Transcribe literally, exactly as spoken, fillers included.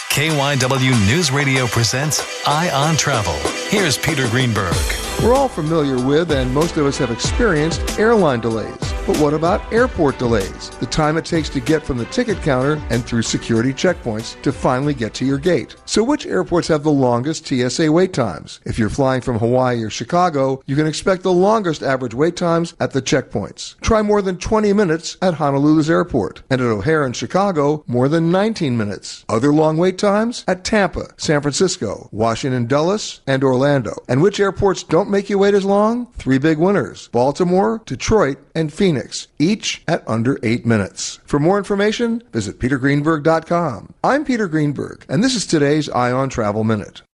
K Y W News Radio presents Eye on Travel. Here's Peter Greenberg. We're all familiar with, and most of us have experienced, airline delays. But what about airport delays? The time it takes to get from the ticket counter and through security checkpoints to finally get to your gate. So which airports have the longest T S A wait times? If you're flying from Hawaii or Chicago, you can expect the longest average wait times at the checkpoints. Try more than twenty minutes at Honolulu's airport. And at O'Hare in Chicago, more than nineteen minutes. Other long wait times? At Tampa, San Francisco, Washington Dulles, and Orlando. And which airports don't make you wait as long? Three big winners: Baltimore, Detroit, and Phoenix, each at under eight minutes. For more information, visit peter greenberg dot com. I'm Peter Greenberg, and this is today's Eye on Travel Minute.